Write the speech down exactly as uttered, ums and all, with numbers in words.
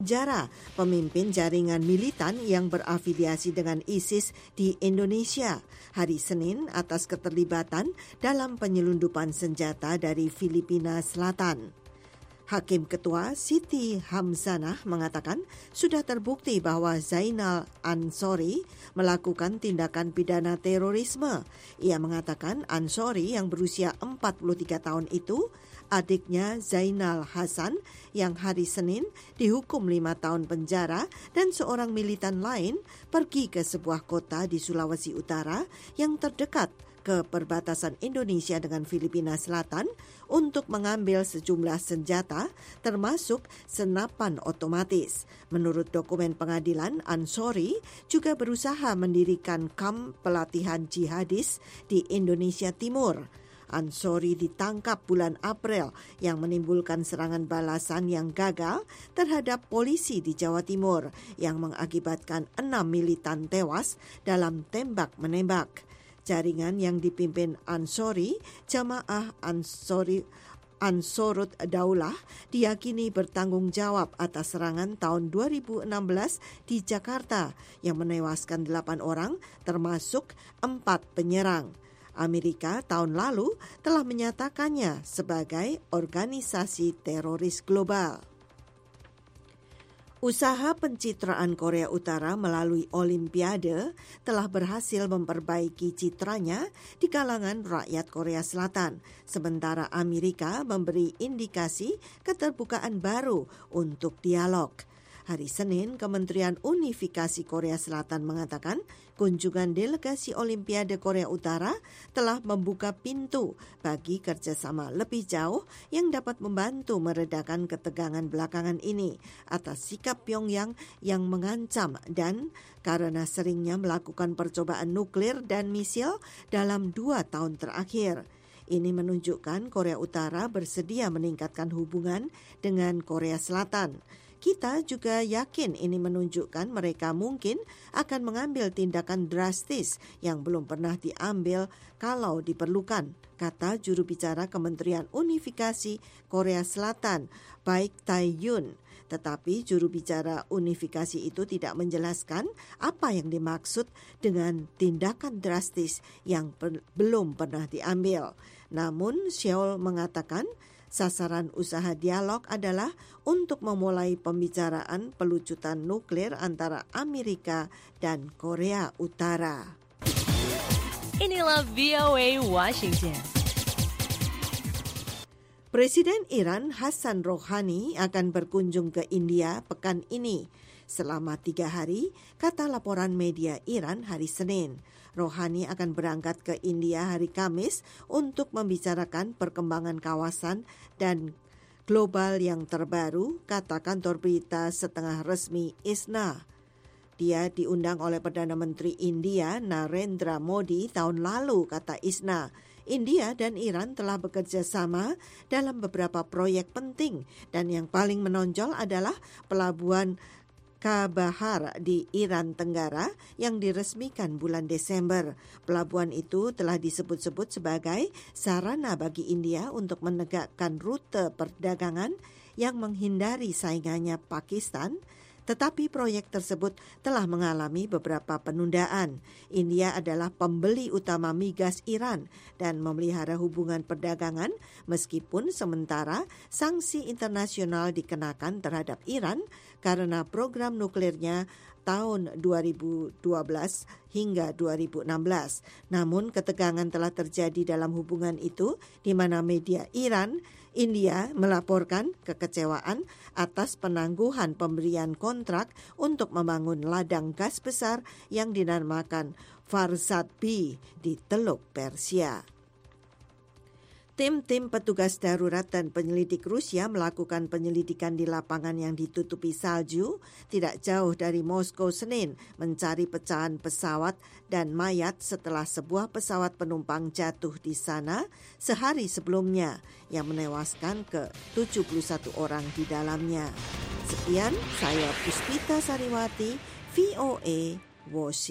penjara pemimpin jaringan militan yang berafiliasi dengan ISIS di Indonesia hari Senin atas keterlibatan dalam penyelundupan senjata dari Filipina Selatan. Hakim Ketua Siti Hamzanah mengatakan sudah terbukti bahwa Zainal Ansori melakukan tindakan pidana terorisme. Ia mengatakan Ansori yang berusia empat puluh tiga tahun itu adiknya Zainal Hasan yang hari Senin dihukum lima tahun penjara dan seorang militan lain pergi ke sebuah kota di Sulawesi Utara yang terdekat ke perbatasan Indonesia dengan Filipina Selatan untuk mengambil sejumlah senjata termasuk senapan otomatis. Menurut dokumen pengadilan, Ansori juga berusaha mendirikan kamp pelatihan jihadis di Indonesia Timur. Ansori ditangkap bulan April yang menimbulkan serangan balasan yang gagal terhadap polisi di Jawa Timur yang mengakibatkan enam militan tewas dalam tembak-menembak. Jaringan yang dipimpin Ansori, Jamaah Ansori Ansorut Daulah, diyakini bertanggung jawab atas serangan tahun dua ribu enam belas di Jakarta yang menewaskan delapan orang termasuk empat penyerang. Amerika tahun lalu telah menyatakannya sebagai organisasi teroris global. Usaha pencitraan Korea Utara melalui Olimpiade telah berhasil memperbaiki citranya di kalangan rakyat Korea Selatan, sementara Amerika memberi indikasi keterbukaan baru untuk dialog. Hari Senin, Kementerian Unifikasi Korea Selatan mengatakan kunjungan delegasi Olimpiade Korea Utara telah membuka pintu bagi kerjasama lebih jauh yang dapat membantu meredakan ketegangan belakangan ini atas sikap Pyongyang yang mengancam dan karena seringnya melakukan percobaan nuklir dan misil dalam dua tahun terakhir. Ini menunjukkan Korea Utara bersedia meningkatkan hubungan dengan Korea Selatan. Kita juga yakin ini menunjukkan mereka mungkin akan mengambil tindakan drastis yang belum pernah diambil kalau diperlukan, kata juru bicara Kementerian Unifikasi Korea Selatan, Baik Tae-yun. Tetapi juru bicara unifikasi itu tidak menjelaskan apa yang dimaksud dengan tindakan drastis yang per- belum pernah diambil. Namun Seoul mengatakan sasaran usaha dialog adalah untuk memulai pembicaraan pelucutan nuklir antara Amerika dan Korea Utara. Inilah V O A Washington. Presiden Iran Hassan Rouhani akan berkunjung ke India pekan ini selama tiga hari, kata laporan media Iran hari Senin. Rouhani akan berangkat ke India hari Kamis untuk membicarakan perkembangan kawasan dan global yang terbaru, kata kantor berita setengah resmi I S N A. Dia diundang oleh Perdana Menteri India Narendra Modi tahun lalu, kata I S N A. India dan Iran telah bekerja sama dalam beberapa proyek penting dan yang paling menonjol adalah pelabuhan Kabahar di Iran Tenggara yang diresmikan bulan Desember. Pelabuhan itu telah disebut-sebut sebagai sarana bagi India untuk menegakkan rute perdagangan yang menghindari saingannya Pakistan. Tetapi proyek tersebut telah mengalami beberapa penundaan. India adalah pembeli utama migas Iran dan memelihara hubungan perdagangan meskipun sementara sanksi internasional dikenakan terhadap Iran karena program nuklirnya tahun dua ribu dua belas hingga dua ribu enam belas. Namun ketegangan telah terjadi dalam hubungan itu di mana media Iran, India melaporkan kekecewaan atas penangguhan pemberian kontrak untuk membangun ladang gas besar yang dinamakan Farsad B di Teluk Persia. Tim-tim petugas darurat dan penyelidik Rusia melakukan penyelidikan di lapangan yang ditutupi salju tidak jauh dari Moskow Senin mencari pecahan pesawat dan mayat setelah sebuah pesawat penumpang jatuh di sana sehari sebelumnya yang menewaskan ke tujuh puluh satu orang di dalamnya. Sekian, saya Puspita Sariwati, V O A Washington.